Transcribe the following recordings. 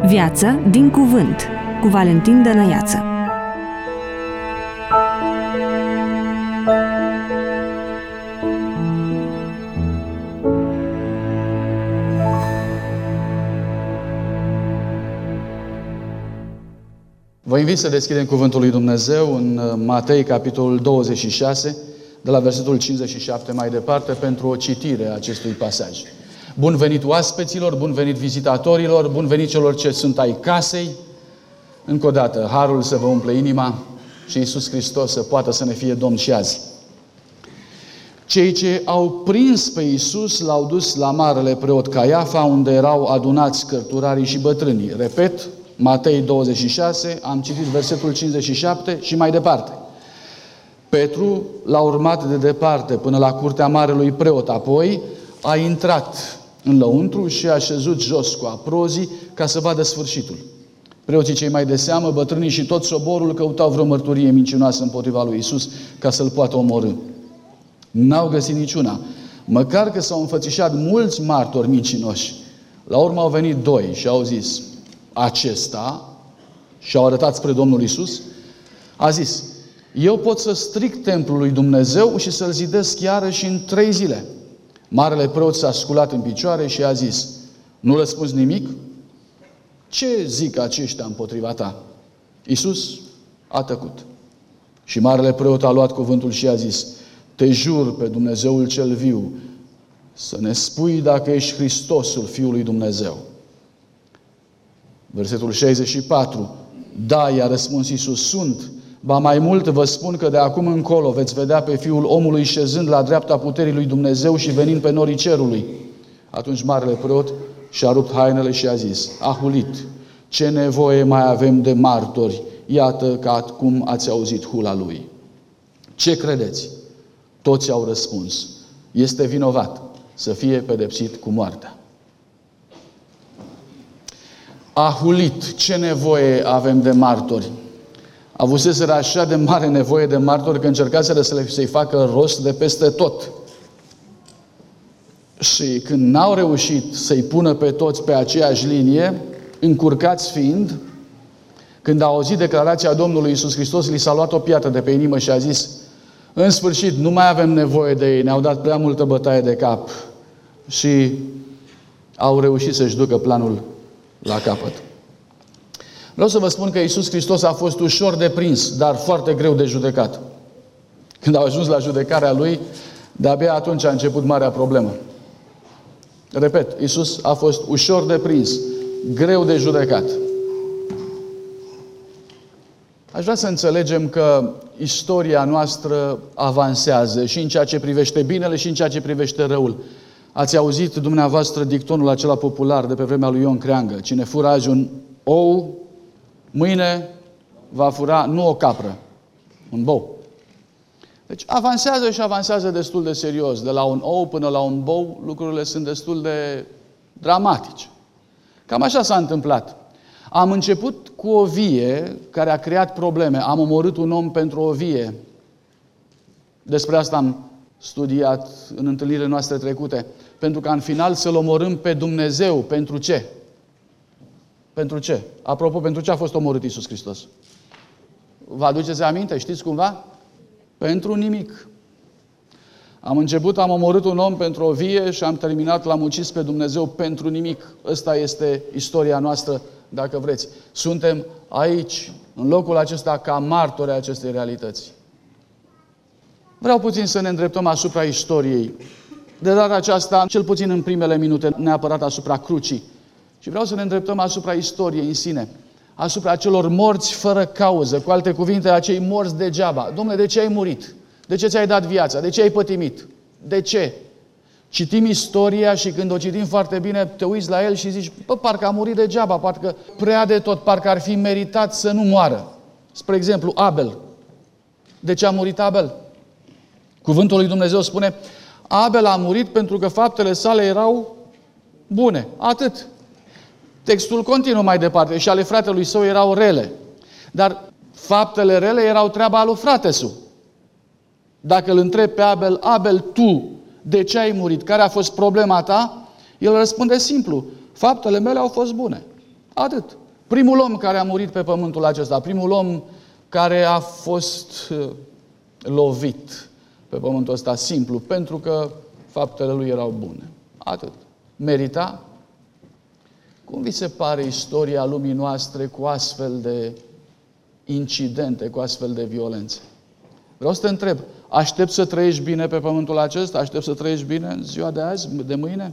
Viață din cuvânt, cu Valentin Dănăiață. Vă invit să deschidem Cuvântul lui Dumnezeu în Matei, capitolul 26, de la versetul 57 mai departe, pentru o citire a acestui pasaj. Bun venit oaspeților, bun venit vizitatorilor, bun venit celor ce sunt ai casei. Încă o dată, harul să vă umple inima și Iisus Hristos să poată să ne fie Domn și azi. Cei ce au prins pe Iisus l-au dus la marele preot Caiafa, unde erau adunați cărturarii și bătrânii. Repet, Matei 26, am citit versetul 57 și mai departe. Petru l-a urmat de departe până la curtea marelui preot, apoi a intrat în lăuntru și a așezut jos cu aprozii ca să vadă sfârșitul. Preoții cei mai de seamă, bătrânii și tot soborul căutau vreo mărturie mincinoasă împotriva lui Iisus ca să-l poată omorî. N-au găsit niciuna, măcar că s-au înfățișat mulți martori mincinoși. La urmă au venit doi și au zis: acesta, și au arătat spre Domnul Iisus, a zis: eu pot să stric templul lui Dumnezeu și să-l zidesc iarăși în 3 zile. Marele preot s-a sculat în picioare și a zis: nu răspunzi nimic? Ce zic aceștia împotriva ta? Iisus a tăcut. Și marele preot a luat cuvântul și a zis: te jur pe Dumnezeul cel viu să ne spui dacă ești Hristosul Fiul lui Dumnezeu. Versetul 64. Da, i-a răspuns Iisus, sunt. Ba mai mult vă spun că de acum încolo veți vedea pe Fiul omului șezând la dreapta puterii lui Dumnezeu și venind pe norii cerului. Atunci marele preot și-a rupt hainele și a zis: a hulit, ce nevoie mai avem de martori? Iată că acum ați auzit hula lui. Ce credeți? Toți au răspuns: este vinovat, să fie pedepsit cu moartea. A hulit, ce nevoie avem de martori? Avuseseră așa de mare nevoie de martori că încercaseră să-i facă rost de peste tot. Și când n-au reușit să-i pună pe toți pe aceeași linie, încurcați fiind, când au auzit declarația Domnului Iisus Hristos, li s-a luat o piatră de pe inimă și a zis: în sfârșit, nu mai avem nevoie de ei, ne-au dat prea multă bătaie de cap. Și au reușit să-și ducă planul la capăt. Vreau să vă spun că Iisus Hristos a fost ușor de prins, dar foarte greu de judecat. Când au ajuns la judecarea Lui, de-abia atunci a început marea problemă. Repet, Iisus a fost ușor de prins, greu de judecat. Aș vrea să înțelegem că istoria noastră avansează și în ceea ce privește binele și în ceea ce privește răul. Ați auzit dumneavoastră dictonul acela popular de pe vremea lui Ion Creangă: cine fură azi un ou, mâine va fura nu o capră, un bou. Deci avansează și avansează destul de serios. De la un ou până la un bou, lucrurile sunt destul de dramatice. Cam așa s-a întâmplat. Am început cu o vie care a creat probleme. Am omorât un om pentru o vie. Despre asta am studiat în întâlnirile noastre trecute. Pentru că în final să-L omorâm pe Dumnezeu. Pentru ce? Pentru ce? Apropo, pentru ce a fost omorât Iisus Hristos? Vă aduceți aminte? Știți cumva? Pentru nimic. Am omorât un om pentru o vie și am terminat, l-am ucis pe Dumnezeu pentru nimic. Ăsta este istoria noastră, dacă vreți. Suntem aici, în locul acesta, ca martori ai acestei realități. Vreau puțin să ne îndreptăm asupra istoriei. De data aceasta, cel puțin în primele minute, neapărat asupra crucii. Și vreau să ne îndreptăm asupra istoriei în sine. Asupra acelor morți fără cauză. Cu alte cuvinte, acei morți degeaba. Dom'le, de ce ai murit? De ce ți-ai dat viața? De ce ai pătimit? De ce? Citim istoria și când o citim foarte bine, te uiți la el și zici: parcă a murit degeaba, parcă prea de tot, parcă ar fi meritat să nu moară. Spre exemplu, Abel. De ce a murit Abel? Cuvântul lui Dumnezeu spune: Abel a murit pentru că faptele sale erau bune. Atât. Textul continuă mai departe: și ale fratelui său erau rele. Dar faptele rele erau treaba lui fratesul. Dacă îl întrebi pe Abel: Abel, tu de ce ai murit? Care a fost problema ta? El răspunde simplu: faptele mele au fost bune. Atât. Primul om care a murit pe pământul acesta, primul om care a fost lovit pe pământul ăsta simplu, pentru că faptele lui erau bune. Atât. Merita? Cum vi se pare istoria lumii noastre cu astfel de incidente, cu astfel de violențe? Vreau să te întreb, aștept să trăiești bine pe pământul acesta? Aștept să trăiești bine în ziua de azi, de mâine?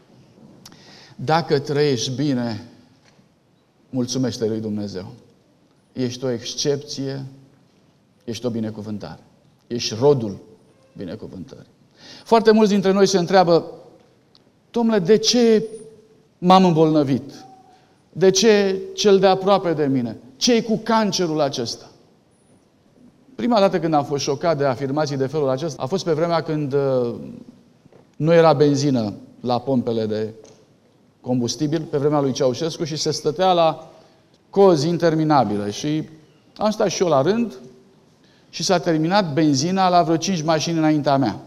Dacă trăiești bine, mulțumește lui Dumnezeu. Ești o excepție, ești o binecuvântare. Ești rodul binecuvântării. Foarte mulți dintre noi se întreabă, Domnule, de ce m-am îmbolnăvit? De ce cel de aproape de mine? Ce-i cu cancerul acesta? Prima dată când am fost șocat de afirmații de felul acesta a fost pe vremea când nu era benzină la pompele de combustibil, pe vremea lui Ceaușescu, și se stătea la cozi interminabile. Și am stat și eu la rând și s-a terminat benzina la vreo 5 mașini înaintea mea.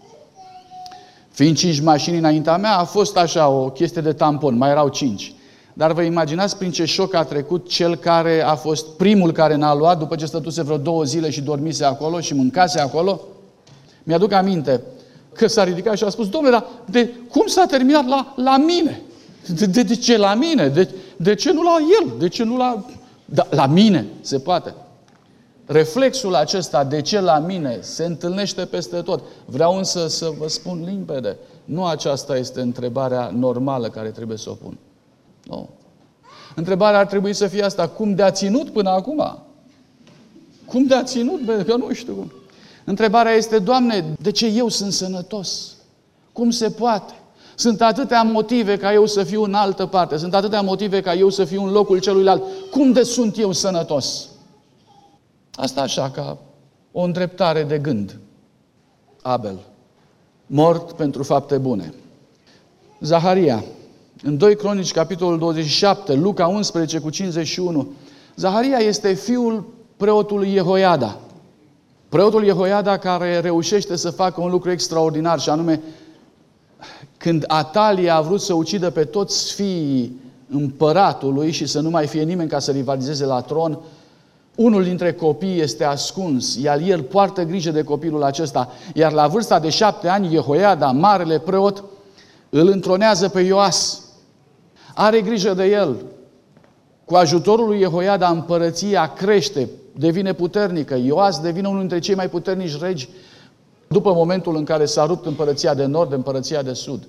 Fiind 5 mașini înaintea mea, a fost așa o chestie de tampon, mai erau 5. Dar vă imaginați prin ce șoc a trecut cel care a fost primul care n-a luat, după ce stătuse vreo 2 zile și dormise acolo și mâncase acolo? Mi-aduc aminte că s-a ridicat și a spus, Domnule, dar cum s-a terminat la mine? De ce la mine? De ce nu la el? De ce nu la... Da, la mine se poate. Reflexul acesta, de ce la mine, se întâlnește peste tot. Vreau însă să vă spun limpede, nu aceasta este întrebarea normală care trebuie să o pun. Nu. Întrebarea ar trebui să fie asta, cum de-a ținut până acum? Cum de-a ținut? Că nu știu cum. Întrebarea este, Doamne, de ce eu sunt sănătos? Cum se poate? Sunt atâtea motive ca eu să fiu în altă parte. Sunt atâtea motive ca eu să fiu în locul celuilalt. Cum de sunt eu sănătos? Asta așa, ca o îndreptare de gând. Abel, mort pentru fapte bune. Zaharia, în 2 Cronici, capitolul 27, Luca 11 cu 51, Zaharia este fiul preotului Jehoiada. Preotul Jehoiada care reușește să facă un lucru extraordinar, și anume, când Atalia a vrut să ucidă pe toți fiii împăratului și să nu mai fie nimeni ca să rivalizeze la tron, unul dintre copii este ascuns, iar el poartă grijă de copilul acesta. Iar la vârsta de 7 ani, Jehoiada, marele preot, îl întronează pe Ioas. Are grijă de el. Cu ajutorul lui Jehoiada, împărăția crește, devine puternică. Ioas devine unul dintre cei mai puternici regi după momentul în care s-a rupt împărăția de nord de împărăția de sud.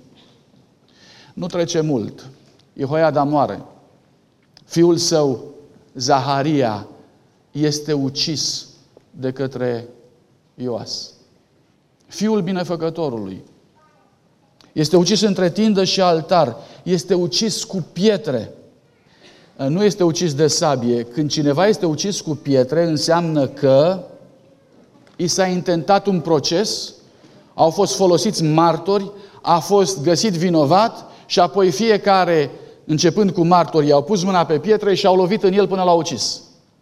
Nu trece mult. Jehoiada moare. Fiul său, Zaharia, este ucis de către Ioas. Fiul binefăcătorului. Este ucis între tindă și altar. Este ucis cu pietre. Nu este ucis de sabie. Când cineva este ucis cu pietre, înseamnă că i s-a intentat un proces, au fost folosiți martori, a fost găsit vinovat și apoi fiecare, începând cu martorii, au pus mâna pe pietre și au lovit în el până l-au ucis.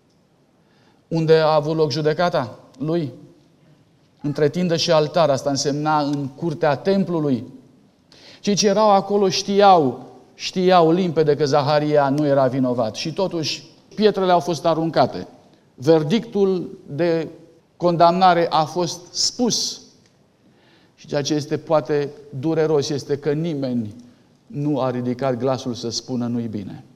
Unde a avut loc judecata lui? Între tindă și altar. Asta însemna în curtea templului. Cei ce erau acolo știau limpede că Zaharia nu era vinovat. Și totuși pietrele au fost aruncate. Verdictul de condamnare a fost spus. Și ceea ce este poate dureros este că nimeni nu a ridicat glasul să spună nu-i bine.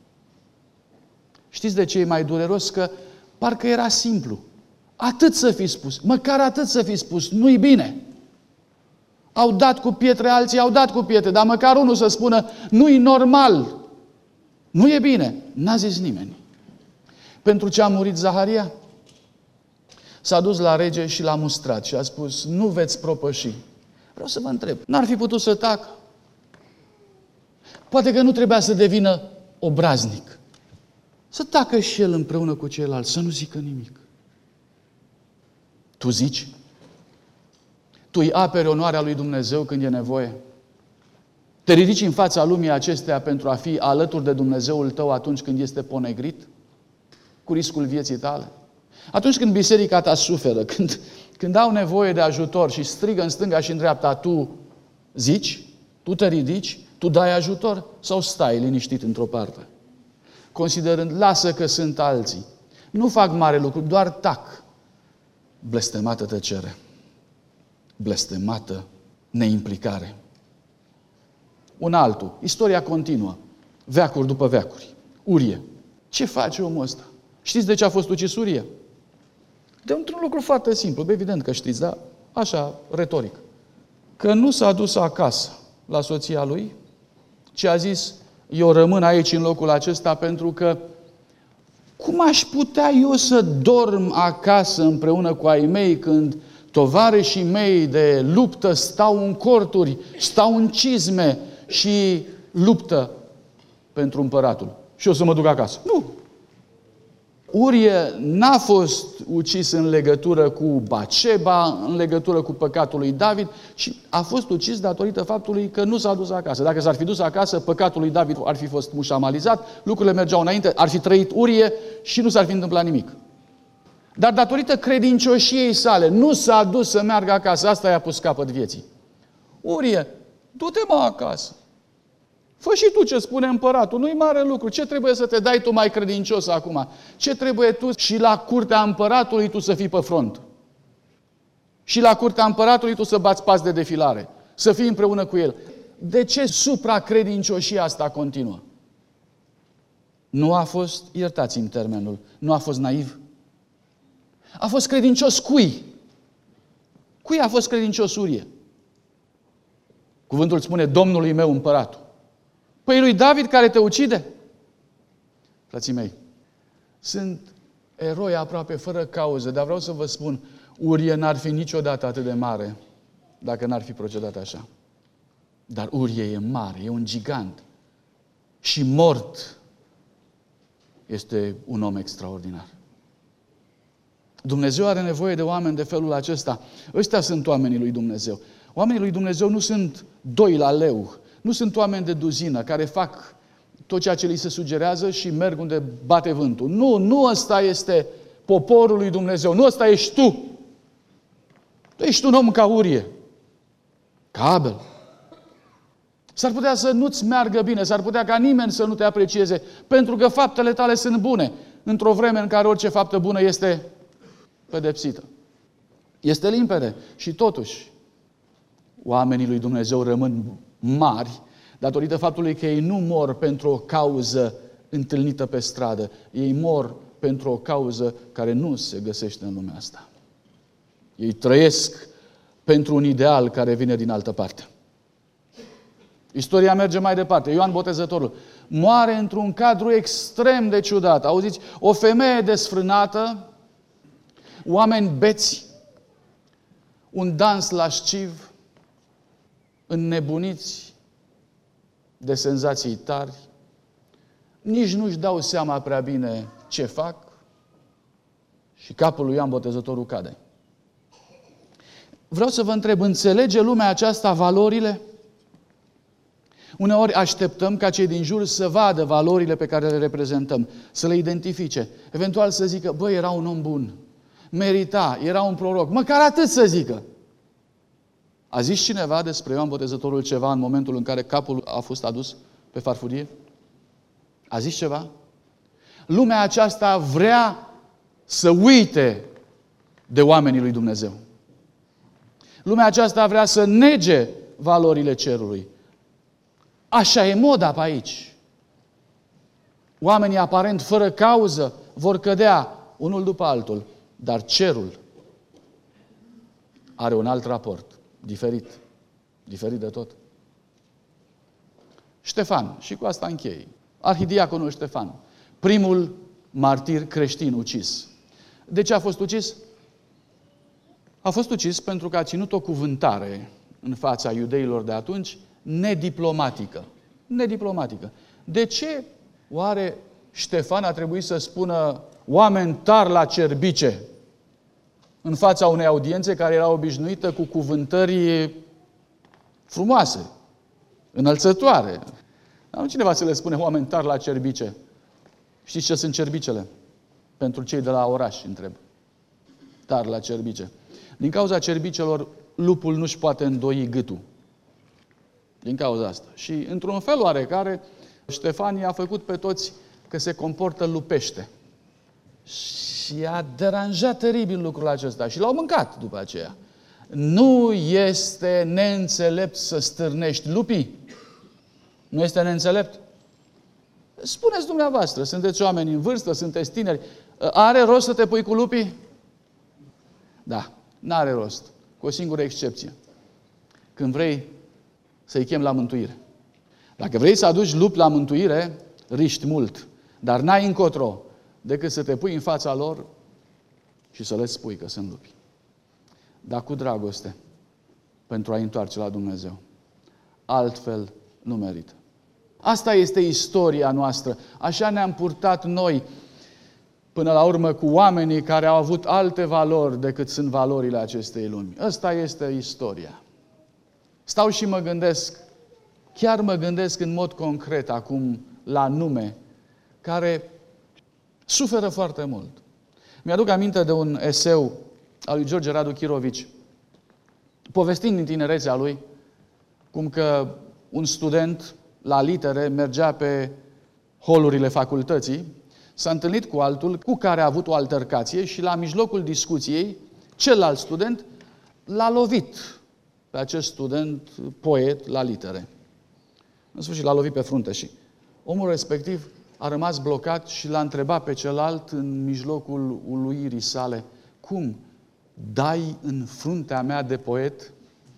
Știți de ce e mai dureros? Că parcă era simplu. Atât să fi spus. Măcar atât să fi spus. Nu-i bine. Au dat cu pietre, alții au dat cu pietre, dar măcar unul să spună nu-i normal. Nu e bine. N-a zis nimeni. Pentru ce a murit Zaharia? S-a dus la rege și l-a mustrat și a spus, nu veți propăși. Vreau să vă întreb, n-ar fi putut să tacă? Poate că nu trebuia să devină obraznic. Să tacă și el împreună cu ceilalți, să nu zică nimic. Tu zici? Tu îi aperi onoarea lui Dumnezeu când e nevoie? Te ridici în fața lumii acesteia pentru a fi alături de Dumnezeul tău atunci când este ponegrit? Cu riscul vieții tale? Atunci când biserica ta suferă, când au nevoie de ajutor și strigă în stânga și în dreapta, tu zici? Tu te ridici? Tu dai ajutor? Sau stai liniștit într-o parte? considerând, lasă că sunt alții. Nu fac mare lucru, doar tac. Blestemată tăcere. Blestemată neimplicare. Un altul. Istoria continuă. Veacuri după veacuri. Urie. Ce face omul ăsta? Știți de ce a fost ucis Urie? De un lucru foarte simplu. Evident că știți, dar așa, retoric. Că nu s-a dus acasă la soția lui, ci a zis, eu rămân aici în locul acesta pentru că cum aș putea eu să dorm acasă împreună cu ai mei când tovarășii mei de luptă stau în corturi, stau în cizme și luptă pentru împăratul. Și eu să mă duc acasă. Nu! Urie n-a fost ucis în legătură cu Baceba, în legătură cu păcatul lui David, ci a fost ucis datorită faptului că nu s-a dus acasă. Dacă s-ar fi dus acasă, păcatul lui David ar fi fost mușamalizat, lucrurile mergeau înainte, ar fi trăit Urie și nu s-ar fi întâmplat nimic. Dar datorită credincioșiei sale, nu s-a dus să meargă acasă, asta i-a pus capăt vieții. Urie, du-te mă acasă. Fă și tu ce spune împăratul, nu-i mare lucru. Ce trebuie să te dai tu mai credincios acum? Ce trebuie tu și la curtea împăratului tu să fii pe front? Și la curtea împăratului tu să bați pas de defilare, să fii împreună cu el. De ce supracredincioșia asta continuă? Nu a fost, iertați-mi termenul, nu a fost naiv? A fost credincios cui? Cui a fost credincios Urie? Cuvântul spune, Domnului meu împăratul. Păi lui David care te ucide? Frații mei, sunt eroi aproape fără cauză, dar vreau să vă spun, Urie n-ar fi niciodată atât de mare dacă n-ar fi procedat așa. Dar Urie e mare, e un gigant. Și mort este un om extraordinar. Dumnezeu are nevoie de oameni de felul acesta. Ăștia sunt oamenii lui Dumnezeu. Oamenii lui Dumnezeu nu sunt doi la leu. Nu sunt oameni de duzină care fac tot ceea ce li se sugerează și merg unde bate vântul. Nu ăsta este poporul lui Dumnezeu. Nu ăsta ești tu. Tu ești un om ca Urie. Ca Abel. S-ar putea să nu-ți meargă bine, s-ar putea ca nimeni să nu te aprecieze, pentru că faptele tale sunt bune, într-o vreme în care orice faptă bună este pedepsită. Este limpede. Și totuși, oamenii lui Dumnezeu rămân mari datorită faptului că ei nu mor pentru o cauză întâlnită pe stradă. Ei mor pentru o cauză care nu se găsește în lumea asta. Ei trăiesc pentru un ideal care vine din altă parte. Istoria merge mai departe. Ioan Botezătorul moare într-un cadru extrem de ciudat. Auziți? O femeie desfrânată, oameni beți, un dans lasciv, înnebuniți de senzații tari, nici nu-și dau seama prea bine ce fac și capul lui Ioan Botezătorul cade. Vreau să vă întreb, înțelege lumea aceasta valorile? Uneori așteptăm ca cei din jur să vadă valorile pe care le reprezentăm, să le identifice, eventual să zică, băi, era un om bun, merita, era un proroc, măcar atât să zică. A zis cineva despre Ioan Botezătorul ceva în momentul în care capul a fost adus pe farfurie? A zis ceva? Lumea aceasta vrea să uite de oamenii lui Dumnezeu. Lumea aceasta vrea să nege valorile cerului. Așa e moda pe aici. Oamenii aparent fără cauză vor cădea unul după altul, dar cerul are un alt raport, diferit de tot. Ștefan, și cu asta închei. Arhidiaconul Ștefan, primul martir creștin ucis. De ce a fost ucis? A fost ucis pentru că a ținut o cuvântare în fața iudeilor de atunci, nediplomatică. Nediplomatică. De ce oare Ștefan a trebuit să spună oameni tari la cerbice în fața unei audiențe care era obișnuită cu cuvântări frumoase, înălțătoare? Dar nu cineva să le spune oameni tari la cerbice. Știți ce sunt cerbicele? Pentru cei de la oraș, întreb. Tari la cerbice. Din cauza cerbicelor, lupul nu-și poate îndoi gâtul. Din cauza asta. Și într-un fel oarecare, Ștefan i-a făcut pe toți că se comportă lupește. Și a deranjat teribil lucrul acesta și l-au mâncat după aceea. Nu este neînțelept să stârnești lupii? Nu este neînțelept? Spuneți dumneavoastră, sunteți oameni în vârstă, sunteți tineri, are rost să te pui cu lupii? Da, n-are rost, cu o singură excepție. Când vrei să-i chem la mântuire. Dacă vrei să aduci lupi la mântuire, riști mult, dar n-ai încotro decât să te pui în fața lor și să le spui că sunt lupi. Dar cu dragoste, pentru a-i întoarce la Dumnezeu. Altfel nu merită. Asta este istoria noastră. Așa ne-am purtat noi până la urmă cu oamenii care au avut alte valori decât sunt valorile acestei lumi. Asta este istoria. Stau și mă gândesc, chiar mă gândesc în mod concret acum la nume care suferă foarte mult. Mi-aduc aminte de un eseu al lui George Radu Chirovici, povestind din tinerețea lui cum că un student la litere mergea pe holurile facultății, s-a întâlnit cu altul cu care a avut o altercație și la mijlocul discuției, celălalt student l-a lovit pe acest student poet la litere. În sfârșit l-a lovit pe frunte și omul respectiv a rămas blocat și l-a întrebat pe celălalt în mijlocul uluirii sale: cum dai în fruntea mea de poet?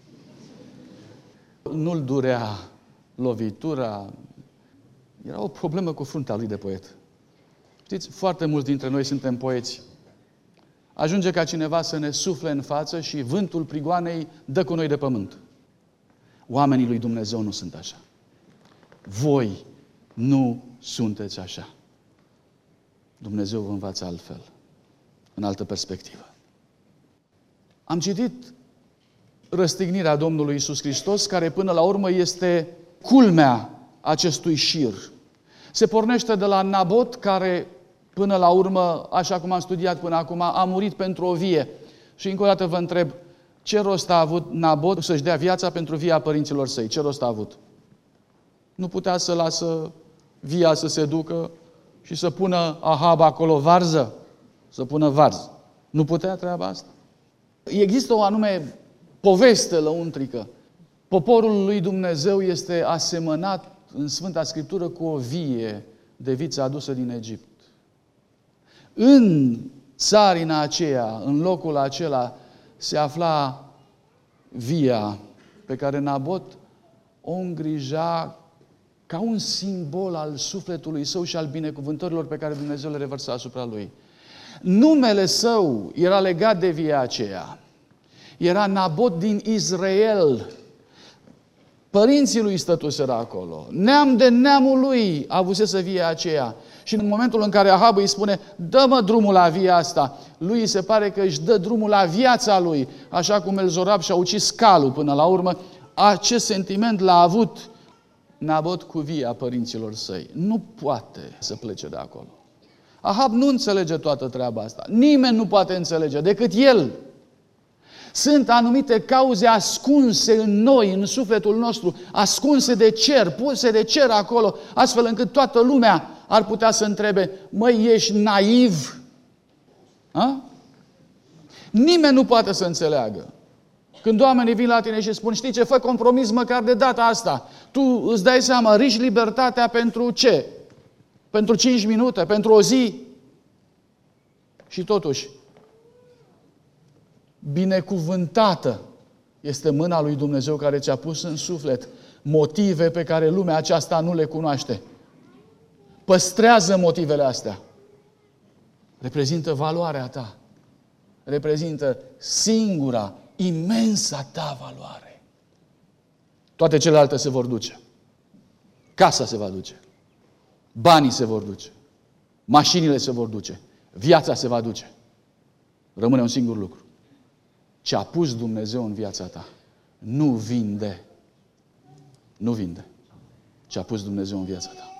Nu-l durea lovitura, era o problemă cu fruntea lui de poet. Știți, foarte mulți dintre noi suntem poeți. Ajunge ca cineva să ne sufle în față și vântul prigoanei dă cu noi de pământ. Oamenii lui Dumnezeu nu sunt așa. Voi nu sunteți așa. Dumnezeu vă învață altfel, în altă perspectivă. Am citit răstignirea Domnului Iisus Hristos, care până la urmă este culmea acestui șir. Se pornește de la Nabot, care până la urmă, așa cum am studiat până acum, a murit pentru o vie. Și încă o dată vă întreb, ce rost a avut Nabot să-și dea viața pentru via părinților săi? Ce rost a avut? Nu putea să lasă via să se ducă și să pună Ahab acolo varză? Să pună varză. Nu putea treaba asta. Există o anume poveste lăuntrică. Poporul lui Dumnezeu este asemănat în Sfânta Scriptură cu o vie de viță adusă din Egipt. În țarina aceea, în locul acela, se afla via pe care Nabot o îngrija ca un simbol al sufletului său și al binecuvântărilor pe care Dumnezeu le revărsa asupra lui. Numele său era legat de via aceea. Era Nabot din Israel. Părinții lui stătuseră acolo. Neam de neamul lui avusese via aceea. Și în momentul în care Ahab îi spune: dă-mă drumul la via asta, lui se pare că își dă drumul la viața lui, așa cum Elzorab și-a ucis calul până la urmă. Acest sentiment l-a avut Nabot cu via părinților săi. Nu poate să plece de acolo. Ahab nu înțelege toată treaba asta. Nimeni nu poate înțelege decât el. Sunt anumite cauze ascunse în noi, în sufletul nostru, ascunse de cer, puse de cer acolo, astfel încât toată lumea ar putea să întrebe: măi, ești naiv? A? Nimeni nu poate să înțeleagă. Când oamenii vin la tine și spun: știi ce, fă compromis măcar de data asta. Tu îți dai seama, riști libertatea pentru ce? Pentru 5 minute? Pentru o zi? Și totuși, binecuvântată este mâna lui Dumnezeu care ți-a pus în suflet motive pe care lumea aceasta nu le cunoaște. Păstrează motivele astea. Reprezintă valoarea ta. Reprezintă singura, imensa ta valoare. Toate celelalte se vor duce. Casa se va duce. Banii se vor duce. Mașinile se vor duce. Viața se va duce. Rămâne un singur lucru. Ce a pus Dumnezeu în viața ta nu vinde. Nu vinde. Ce a pus Dumnezeu în viața ta.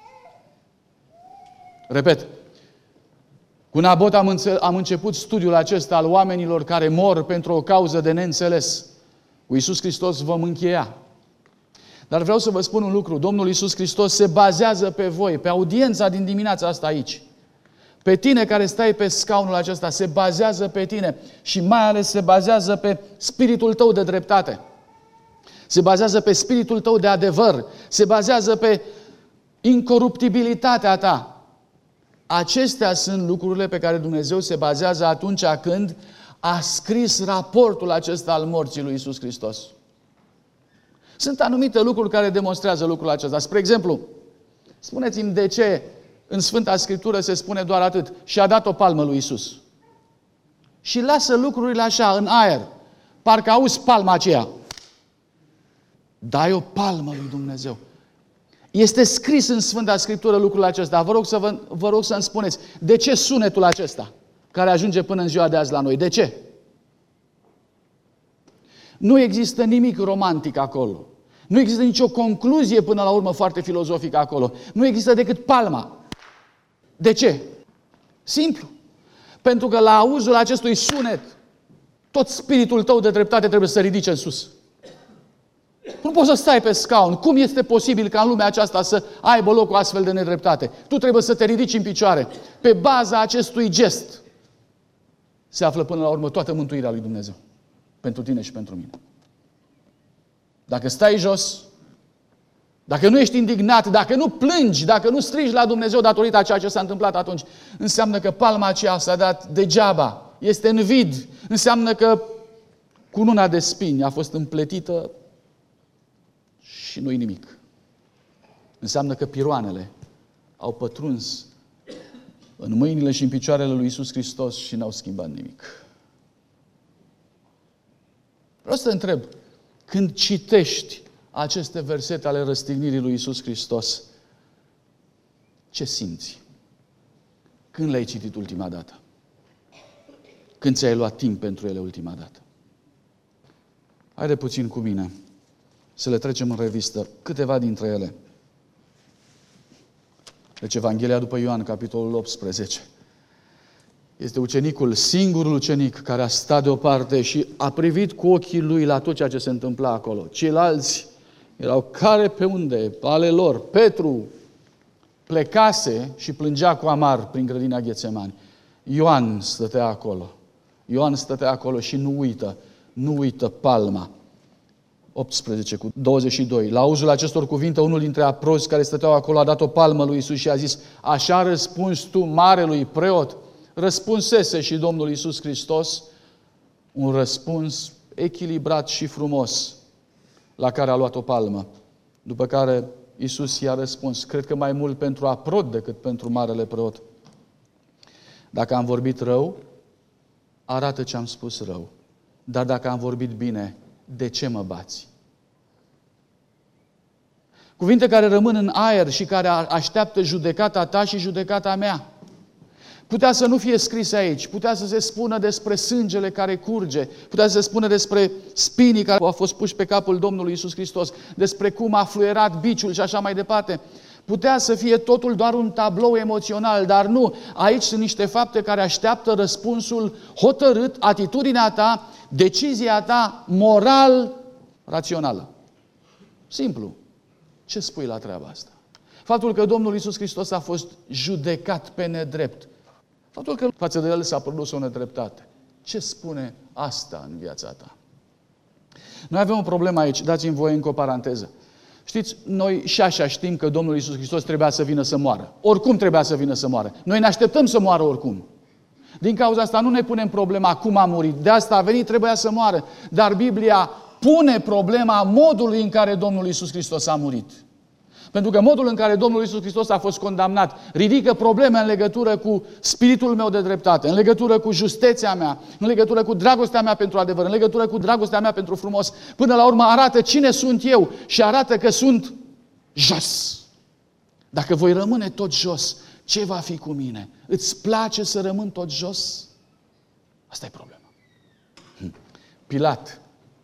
Repet, cu Nabot am început studiul acesta al oamenilor care mor pentru o cauză de neînțeles. Cu Iisus Hristos vom încheia. Dar vreau să vă spun un lucru. Domnul Iisus Hristos se bazează pe voi, pe audiența din dimineața asta aici. Pe tine care stai pe scaunul acesta, se bazează pe tine și mai ales se bazează pe spiritul tău de dreptate. Se bazează pe spiritul tău de adevăr. Se bazează pe incoruptibilitatea ta. Acestea sunt lucrurile pe care Dumnezeu se bazează atunci când a scris raportul acesta al morții lui Iisus Hristos. Sunt anumite lucruri care demonstrează lucrul acesta. Spre exemplu, spuneți-mi de ce în Sfânta Scriptură se spune doar atât: și a dat o palmă lui Iisus. Și lasă lucrurile așa, în aer. Parcă auzi palma aceea. Dai o palmă lui Dumnezeu. Este scris în Sfânta Scriptură lucrul acesta. Vă rog să-mi spuneți, de ce sunetul acesta care ajunge până în ziua de azi la noi? De ce? Nu există nimic romantic acolo. Nu există nicio concluzie până la urmă foarte filozofică acolo. Nu există decât palma. De ce? Simplu. Pentru că la auzul acestui sunet, tot spiritul tău de dreptate trebuie să se ridice în sus. Nu poți să stai pe scaun. Cum este posibil ca în lumea aceasta să aibă loc o astfel de nedreptate? Tu trebuie să te ridici în picioare. Pe baza acestui gest se află până la urmă toată mântuirea lui Dumnezeu. Pentru tine și pentru mine. Dacă stai jos, dacă nu ești indignat, dacă nu plângi, dacă nu strigi la Dumnezeu datorită a ceea ce s-a întâmplat atunci, înseamnă că palma aceea s-a dat degeaba. Este în vid. Înseamnă că cununa de spini a fost împletită și nu-i nimic. Înseamnă că piroanele au pătruns în mâinile și în picioarele lui Iisus Hristos și n-au schimbat nimic. Vreau să te întreb, când citești aceste versete ale răstignirii lui Iisus Hristos, ce simți? Când le-ai citit ultima dată? Când ți-ai luat timp pentru ele ultima dată? Haide puțin cu mine să le trecem în revistă, câteva dintre ele. Deci Evanghelia după Ioan, capitolul 18. Este ucenicul, singurul ucenic care a stat deoparte și a privit cu ochii lui la tot ceea ce se întâmpla acolo. Ceilalți erau care pe unde, ale lor. Petru plecase și plângea cu amar prin grădina Ghețemani. Ioan stătea acolo. Ioan stătea acolo și nu uită palma. 18:22. La auzul acestor cuvinte, unul dintre aprozi care stăteau acolo a dat o palmă lui Iisus și a zis: așa răspunzi tu marelui preot? Răspunsese și Domnul Iisus Hristos un răspuns echilibrat și frumos, la care a luat o palmă. După care Iisus i-a răspuns, cred că mai mult pentru aprod decât pentru marele preot: dacă am vorbit rău, arată ce am spus rău. Dar dacă am vorbit bine, de ce mă bați? Cuvinte care rămân în aer și care așteaptă judecata ta și judecata mea. Putea să nu fie scris aici, putea să se spună despre sângele care curge, putea să se spună despre spinii care au fost puși pe capul Domnului Iisus Hristos, despre cum a fluierat biciul și așa mai departe. Putea să fie totul doar un tablou emoțional, dar nu. Aici sunt niște fapte care așteaptă răspunsul hotărât, atitudinea ta, decizia ta moral-rațională. Simplu. Ce spui la treaba asta? Faptul că Domnul Iisus Hristos a fost judecat pe nedrept. Faptul că față de El s-a produs o nedreptate. Ce spune asta în viața ta? Noi avem o problemă aici. Dați-mi voie încă o paranteză. Știți, noi și așa știm că Domnul Iisus Hristos trebuia să vină să moară. Oricum trebuia să vină să moară. Noi ne așteptăm să moară oricum. Din cauza asta nu ne punem problema cum a murit. De asta a venit, trebuia să moară. Dar Biblia pune problema modului în care Domnul Iisus Hristos a murit. Pentru că modul în care Domnul Iisus Hristos a fost condamnat ridică probleme în legătură cu spiritul meu de dreptate, în legătură cu justeția mea, în legătură cu dragostea mea pentru adevăr, în legătură cu dragostea mea pentru frumos. Până la urmă arată cine sunt eu și arată că sunt jos. Dacă voi rămâne tot jos, ce va fi cu mine? Îți place să rămân tot jos? Asta e problema. Pilat.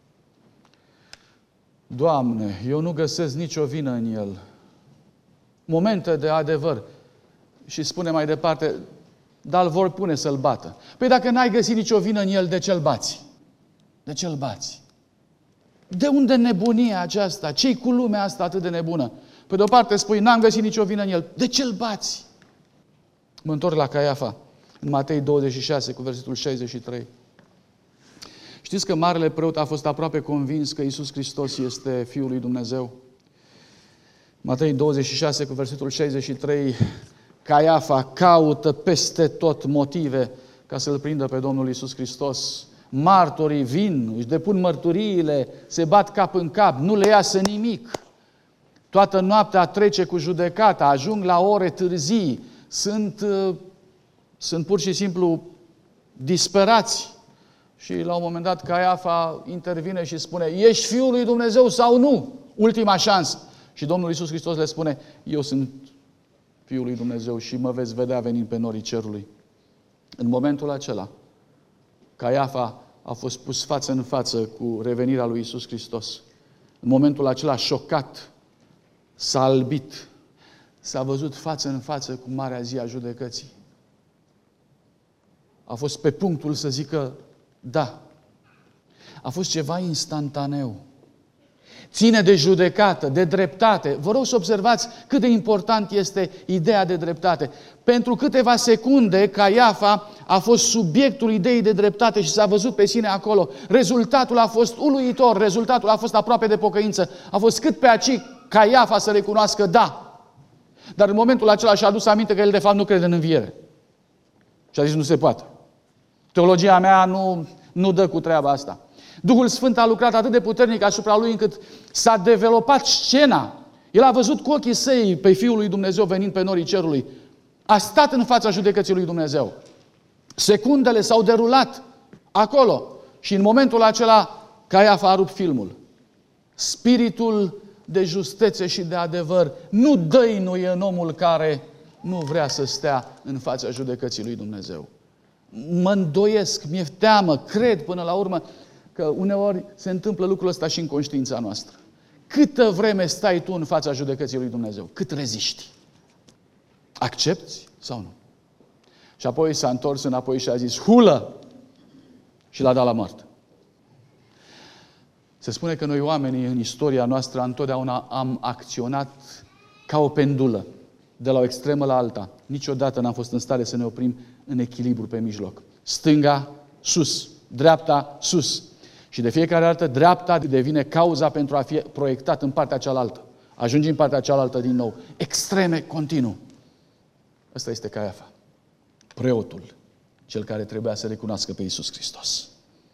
Doamne, eu nu găsesc nicio vină în el. Momente de adevăr. Și spune mai departe, dar îl vor pune să-l bată. Păi dacă n-ai găsit nicio vină în el, de ce-l bați? De ce-l bați? De unde nebunia aceasta? Ce-i cu lumea asta atât de nebună? Pe de o parte spui, n-am găsit nicio vină în el. De ce îl bați? Mă întorc la Caiafa, în Matei 26, cu versetul 63. Știți că marele preot a fost aproape convins că Iisus Hristos este Fiul lui Dumnezeu? Matei 26, cu versetul 63, Caiafa caută peste tot motive ca să-L prindă pe Domnul Iisus Hristos. Martorii vin, își depun mărturiile, se bat cap în cap, nu le iasă nimic. Toată noaptea trece cu judecata, ajung la ore târzii, sunt pur și simplu disperați. Și la un moment dat Caiafa intervine și spune, ești Fiul lui Dumnezeu sau nu? Ultima șansă. Și Domnul Iisus Hristos le spune, eu sunt Fiul lui Dumnezeu și mă veți vedea venind pe norii cerului. În momentul acela, Caiafa a fost pus față în față cu revenirea lui Iisus Hristos. În momentul acela șocat, s-a albit, s-a văzut față în față cu marea zi a judecății. A fost pe punctul să zică da. A fost ceva instantaneu. Ține de judecată, de dreptate. Vă rog să observați cât de important este ideea de dreptate. Pentru câteva secunde, Caiafa a fost subiectul ideii de dreptate și s-a văzut pe sine acolo. Rezultatul a fost uluitor, rezultatul a fost aproape de pocăință. A fost cât pe aici Caiafa să recunoască da. Dar în momentul acela și-a adus aminte că el de fapt nu crede în înviere. Și a zis, nu se poate. Teologia mea nu dă cu treaba asta. Duhul Sfânt a lucrat atât de puternic asupra lui încât s-a dezvoltat scena. El a văzut cu ochii săi pe Fiul lui Dumnezeu venind pe norii cerului. A stat în fața judecății lui Dumnezeu. Secundele s-au derulat acolo. Și în momentul acela Caiafa a rupt filmul. Spiritul de justețe și de adevăr nu dăinuie în omul care nu vrea să stea în fața judecății lui Dumnezeu. Mă îndoiesc, mi-e teamă, cred până la urmă că uneori se întâmplă lucrul ăsta și în conștiința noastră. Câtă vreme stai tu în fața judecății lui Dumnezeu? Cât reziști? Accepți sau nu? Și apoi s-a întors înapoi și a zis, hulă! Și l-a dat la moarte. Se spune că noi oamenii în istoria noastră întotdeauna am acționat ca o pendulă, de la o extremă la alta. Niciodată n-am fost în stare să ne oprim în echilibru pe mijloc. Stânga, sus. Dreapta, sus. Și de fiecare dată dreapta devine cauza pentru a fi proiectat în partea cealaltă. Ajungi în partea cealaltă din nou. Extreme, continuu. Ăsta este Caiafa. Preotul. Cel care trebuia să recunoască pe Iisus Hristos.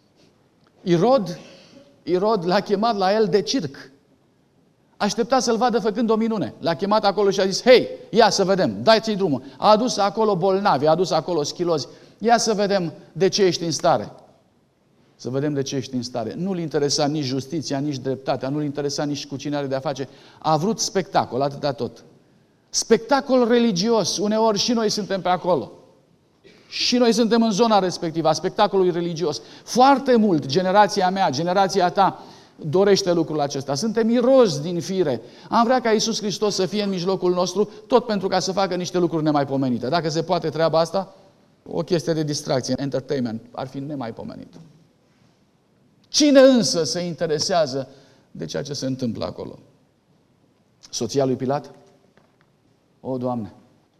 Irod l-a chemat la el de circ. Aștepta să-l vadă făcând o minune. L-a chemat acolo și a zis, hei, ia să vedem, dai-ți-i drumul. A adus acolo bolnavi, a adus acolo schilozi. Ia să vedem de ce ești în stare. Să vedem de ce ești în stare. Nu-l interesa nici justiția, nici dreptatea, nu-l interesa nici cu cine are de-a face. A vrut spectacol, atâta tot. Spectacol religios. Uneori și noi suntem pe acolo. Și noi suntem în zona respectivă, a spectacolului religios. Foarte mult, generația mea, generația ta, dorește lucrul acesta. Suntem miroși din fire. Am vrea ca Iisus Hristos să fie în mijlocul nostru, tot pentru ca să facă niște lucruri nemaipomenite. Dacă se poate treaba asta, o chestie de distracție, entertainment, ar fi nemaipomenit. Cine însă se interesează de ceea ce se întâmplă acolo? Soția lui Pilat? O, Doamne!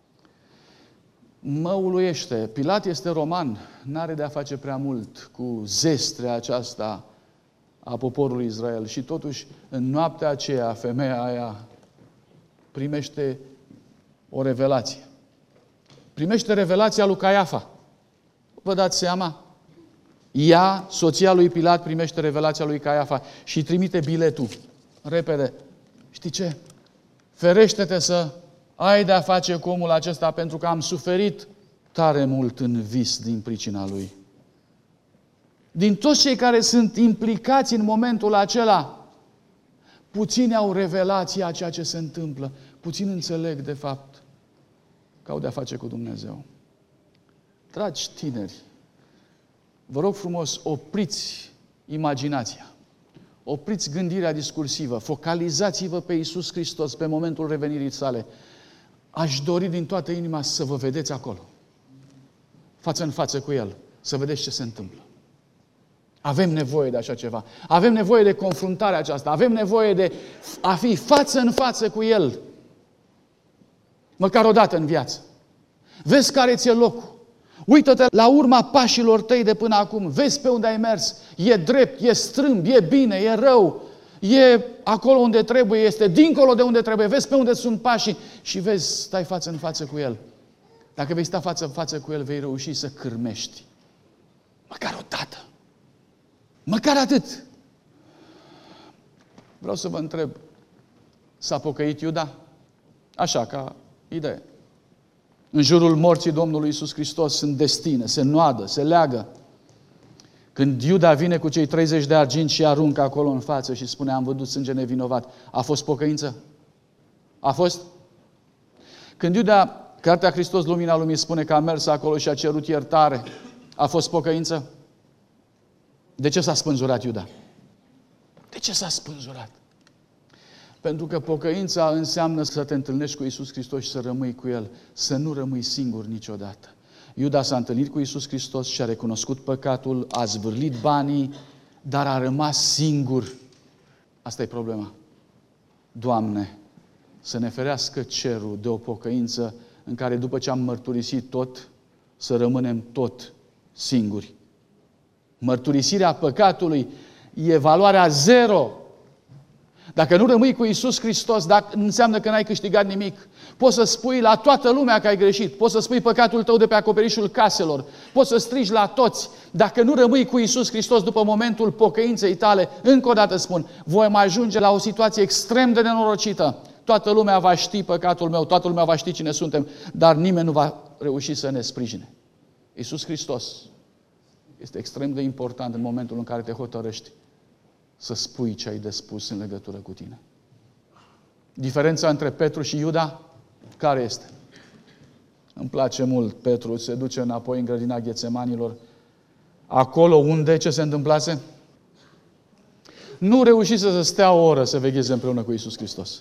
Mă uluiește. Pilat este roman, n-are de a face prea mult cu zestrea aceasta a poporului Israel. Și totuși, în noaptea aceea, femeia aia primește o revelație. Primește revelația lui Caiafa. Vă dați seama? Ea, soția lui Pilat, primește revelația lui Caiafa și trimite biletul. Repede. Știi ce? Ferește-te să ai de a face cu omul acesta pentru că am suferit tare mult în vis din pricina lui. Din toți cei care sunt implicați în momentul acela, puțini au revelația a ceea ce se întâmplă. Puțini înțeleg, de fapt, că au de a face cu Dumnezeu. Dragi tineri, vă rog frumos, opriți imaginația. Opriți gândirea discursivă. Focalizați-vă pe Iisus Hristos pe momentul revenirii sale. Aș dori din toată inima să vă vedeți acolo. Față în față cu El. Să vedeți ce se întâmplă. Avem nevoie de așa ceva. Avem nevoie de confruntarea aceasta. Avem nevoie de a fi față în față cu El. Măcar o dată în viață. Vezi care ți-e locul. Uită-te la urma pașilor tăi de până acum. Vezi pe unde ai mers. E drept, e strâmb, e bine, e rău. E acolo unde trebuie, este dincolo de unde trebuie. Vezi pe unde sunt pașii și vezi, stai față în față cu El. Dacă vei sta față în față cu El, vei reuși să cârmești. Măcar o dată. Măcar atât. Vreau să vă întreb, s-a pocăit Iuda? Așa, ca idee. În jurul morții Domnului Iisus Hristos sunt destine, se noadă, se leagă. Când Iuda vine cu cei 30 de argint și aruncă acolo în față și spune, am văzut sânge nevinovat, a fost pocăință? A fost? Când Iuda, Cartea Hristos, Lumina Lumii, spune că a mers acolo și a cerut iertare, a fost pocăință? De ce s-a spânzurat Iuda? De ce s-a spânzurat? Pentru că pocăința înseamnă să te întâlnești cu Iisus Hristos și să rămâi cu El, să nu rămâi singur niciodată. Iuda s-a întâlnit cu Iisus Hristos și a recunoscut păcatul, a zvârlit banii, dar a rămas singur. Asta e problema. Doamne, să ne ferească cerul de o pocăință în care după ce am mărturisit tot, să rămânem tot singuri. Mărturisirea păcatului e valoarea zero. Dacă nu rămâi cu Iisus Hristos, înseamnă că n-ai câștigat nimic. Poți să spui la toată lumea că ai greșit. Poți să spui păcatul tău de pe acoperișul caselor. Poți să strigi la toți. Dacă nu rămâi cu Iisus Hristos după momentul pocăinței tale, încă o dată spun, vom ajunge la o situație extrem de nenorocită. Toată lumea va ști păcatul meu, toată lumea va ști cine suntem, dar nimeni nu va reuși să ne sprijine. Iisus Hristos este extrem de important în momentul în care te hotărăști să spui ce ai de spus în legătură cu tine. Diferența între Petru și Iuda, care este? Îmi place mult, Petru se duce înapoi în grădina Ghețemanilor, acolo unde, ce se întâmplase? Nu reușise să stea o oră să vegheze împreună cu Iisus Hristos.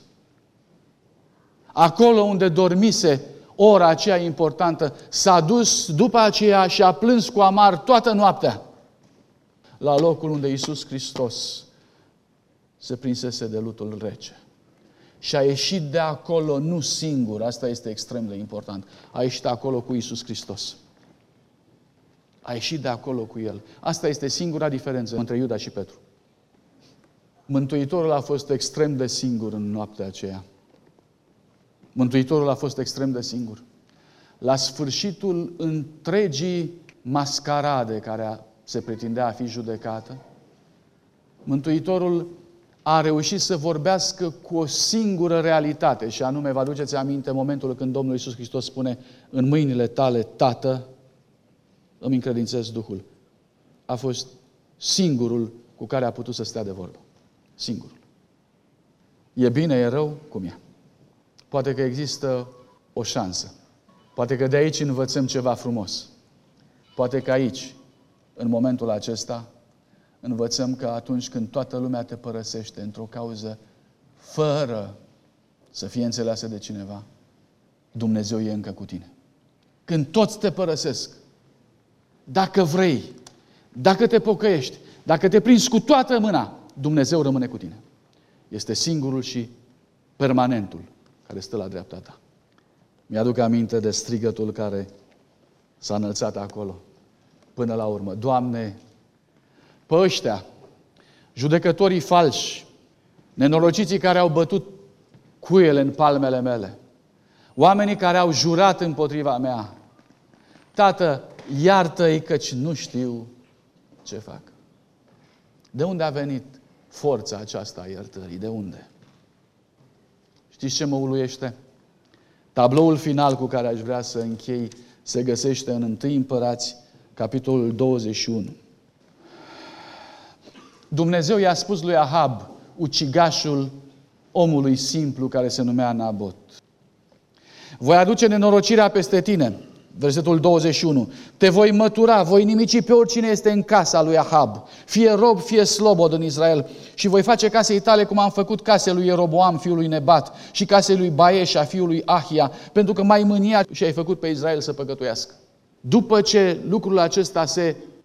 Acolo unde dormise ora aceea importantă, s-a dus după aceea și a plâns cu amar toată noaptea la locul unde Iisus Hristos se prinsese de lutul rece. Și a ieșit de acolo nu singur, asta este extrem de important, a ieșit acolo cu Iisus Hristos. A ieșit de acolo cu El. Asta este singura diferență între Iuda și Petru. Mântuitorul a fost extrem de singur în noaptea aceea. Mântuitorul a fost extrem de singur. La sfârșitul întregii mascarade care se pretindea a fi judecată, Mântuitorul a reușit să vorbească cu o singură realitate și anume, vă aduceți aminte momentul când Domnul Iisus Hristos spune, în mâinile tale, Tată, îmi încredințez Duhul. A fost singurul cu care a putut să stea de vorbă. Singurul. E bine, e rău? Cum e? Poate că există o șansă. Poate că de aici învățăm ceva frumos. Poate că aici, în momentul acesta, învățăm că atunci când toată lumea te părăsește într-o cauză fără să fie înțeleasă de cineva, Dumnezeu e încă cu tine. Când toți te părăsesc, dacă vrei, dacă te pocăiești, dacă te prinzi cu toată mâna, Dumnezeu rămâne cu tine. Este singurul și permanentul care stă la dreapta ta. Mi-aduc aminte de strigătul care s-a înălțat acolo. Până la urmă, Doamne, pe ăștia, judecătorii falși, nenorociții care au bătut cuiele în palmele mele, oamenii care au jurat împotriva mea, Tată, iartă-i căci nu știu ce fac. De unde a venit forța aceasta a iertării? De unde? Știți ce mă uluiește? Tabloul final cu care aș vrea să închei se găsește în 1 Împărați, capitolul 21. Dumnezeu i-a spus lui Ahab, ucigașul omului simplu care se numea Nabot. Voi aduce nenorocirea peste tine. Versetul 21. Te voi mătura, voi nimici pe oricine este în casa lui Ahab, fie rob, fie slobod în Israel, și voi face casei tale cum am făcut casei lui Ieroboam, fiul lui Nebat, și casei lui Baeșa, fiul lui Ahia, pentru că m-ai mâniat și ai făcut pe Israel să păcătuiască. După ce lucrul acesta se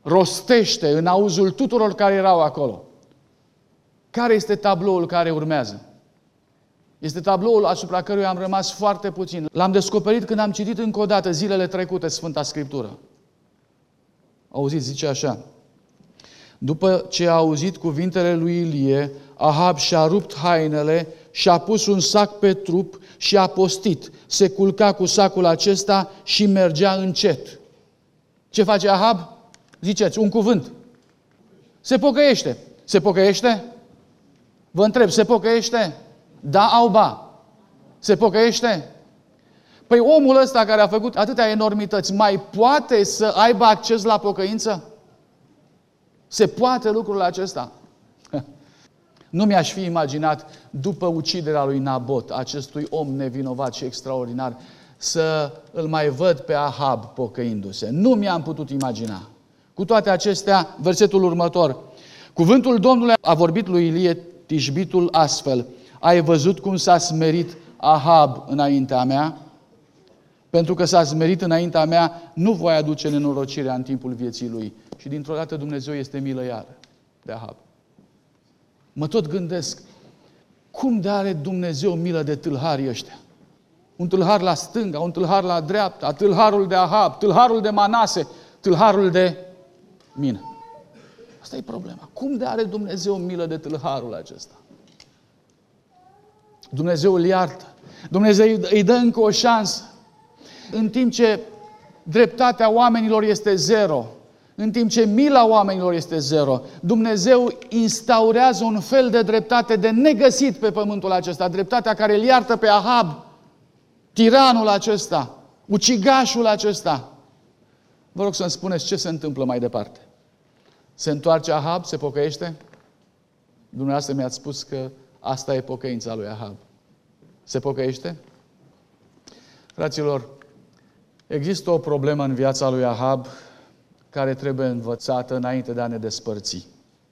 rostește în auzul tuturor care erau acolo. Care este tabloul care urmează? Este tabloul asupra căruia am rămas foarte puțin. L-am descoperit când am citit încă o dată zilele trecute Sfânta Scriptură. Auziți, zice așa: după ce a auzit cuvintele lui Ilie, Ahab și-a rupt hainele și-a pus un sac pe trup și a postit. Se culca cu sacul acesta și mergea încet. Ce face Ahab? Ziceți, un cuvânt. Se pocăiește. Se pocăiește? Vă întreb, se pocăiește? Da au ba? Se pocăiește? Păi omul ăsta care a făcut atâtea enormități, mai poate să aibă acces la pocăință? Se poate lucrul acesta? Nu mi-aș fi imaginat, după uciderea lui Nabot, acestui om nevinovat și extraordinar, să îl mai văd pe Ahab pocăindu-se. Nu mi-am putut imagina. Cu toate acestea, versetul următor: cuvântul Domnului a vorbit lui Ilie Tishbitul astfel: ai văzut cum s-a smerit Ahab înaintea mea? Pentru că s-a smerit înaintea mea, nu voi aduce nenorocirea în timpul vieții lui. Și dintr-o dată Dumnezeu este milă iară de Ahab. Mă tot gândesc, cum de are Dumnezeu milă de tâlharii ăștia? Un tâlhar la stânga, un tâlhar la dreapta, tâlharul de Ahab, tâlharul de Manase, tâlharul de mine. Asta e problema. Cum de are Dumnezeu milă de tâlharul acesta? Dumnezeu îl iartă. Dumnezeu îi dă încă o șansă. În timp ce dreptatea oamenilor este zero, în timp ce mila oamenilor este zero, Dumnezeu instaurează un fel de dreptate de negăsit pe pământul acesta, dreptatea care îl iartă pe Ahab, tiranul acesta, ucigașul acesta. Vă rog să-mi spuneți ce se întâmplă mai departe. Se întoarce Ahab, se pocăiește? Dumneavoastră mi-ați spus că asta e pocăința lui Ahab. Se pocăiește? Fraților, există o problemă în viața lui Ahab care trebuie învățată înainte de a ne despărți.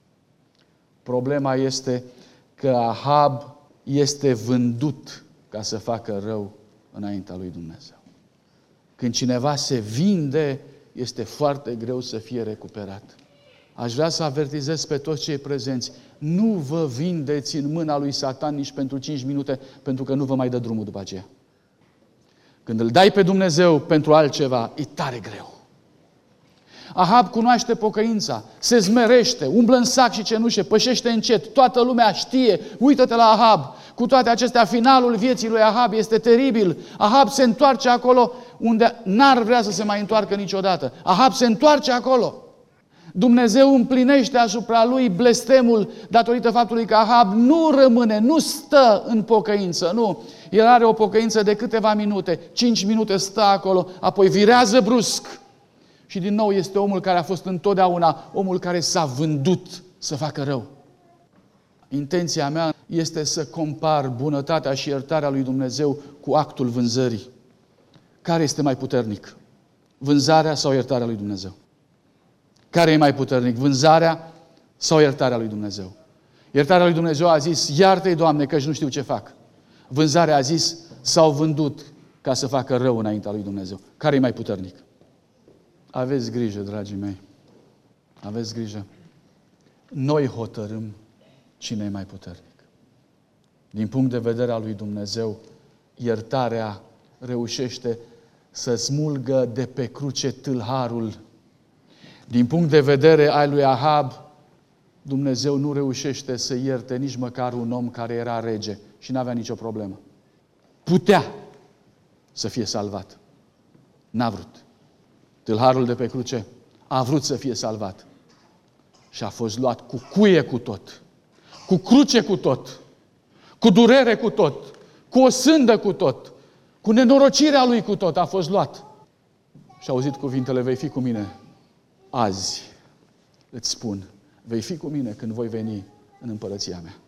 Problema este că Ahab este vândut ca să facă rău înaintea lui Dumnezeu. Când cineva se vinde, este foarte greu să fie recuperat. Aș vrea să avertizez pe toți cei prezenți: nu vă vindeți în mâna lui Satan nici pentru 5 minute, pentru că nu vă mai dă drumul după aceea. Când îl dai pe Dumnezeu pentru altceva, e tare greu. Ahab cunoaște pocăința, se zmerește, umblă în sac și cenușe, pășește încet, toată lumea știe, uită-te la Ahab. Cu toate acestea, finalul vieții lui Ahab este teribil. Ahab se întoarce acolo unde n-ar vrea să se mai întoarcă niciodată. Ahab se întoarce acolo. Dumnezeu împlinește asupra lui blestemul datorită faptului că Ahab nu rămâne, nu stă în pocăință, nu. El are o pocăință de câteva minute, 5 minute stă acolo, apoi virează brusc. Și din nou este omul care a fost întotdeauna omul care s-a vândut să facă rău. Intenția mea este să compar bunătatea și iertarea lui Dumnezeu cu actul vânzării. Care este mai puternic? Vânzarea sau iertarea lui Dumnezeu? Care e mai puternic? Vânzarea sau iertarea lui Dumnezeu? Iertarea lui Dumnezeu a zis: iartă-i, Doamne, căci nu știu ce fac. Vânzarea a zis: s-au vândut ca să facă rău înaintea lui Dumnezeu. Care e mai puternic? Aveți grijă, dragii mei. Aveți grijă. Noi hotărâm cine e mai puternic. Din punct de vedere al lui Dumnezeu, iertarea reușește să smulgă de pe cruce tâlharul. Din punct de vedere al lui Ahab, Dumnezeu nu reușește să ierte nici măcar un om care era rege și n-avea nicio problemă. Putea să fie salvat. N-a vrut. Tâlharul de pe cruce a vrut să fie salvat. Și a fost luat cu cuie cu tot, cu cruce cu tot, cu durere cu tot, cu o sândă cu tot, cu nenorocirea lui cu tot a fost luat. Și a auzit cuvintele: vei fi cu mine azi, îți spun, vei fi cu mine când voi veni în împărăția mea.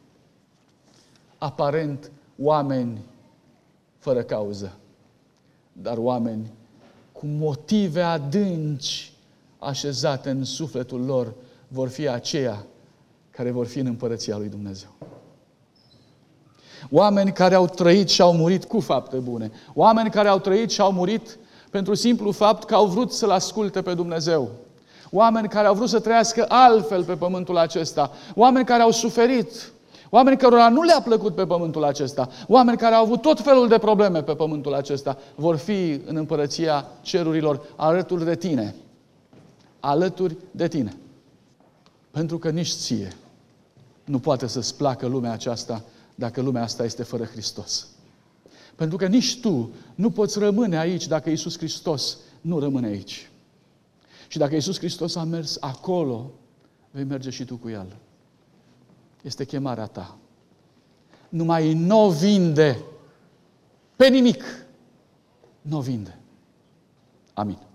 Aparent, oameni fără cauză, dar oameni cu motive adânci așezate în sufletul lor vor fi aceia care vor fi în împărăția lui Dumnezeu. Oameni care au trăit și au murit cu fapte bune. Oameni care au trăit și au murit pentru simplu fapt că au vrut să-L asculte pe Dumnezeu. oameni care au vrut să trăiască altfel pe pământul acesta, oameni care au suferit, oameni cărora nu le-a plăcut pe pământul acesta, oameni care au avut tot felul de probleme pe pământul acesta, vor fi în împărăția cerurilor alături de tine. Alături de tine. Pentru că nici ție nu poate să-ți placă lumea aceasta dacă lumea asta este fără Hristos. Pentru că nici tu nu poți rămâne aici dacă Iisus Hristos nu rămâne aici. Și dacă Iisus Hristos a mers acolo, vei merge și tu cu El. Este chemarea ta. Numai nu vinde pe nimic. Nu vinde. Amin.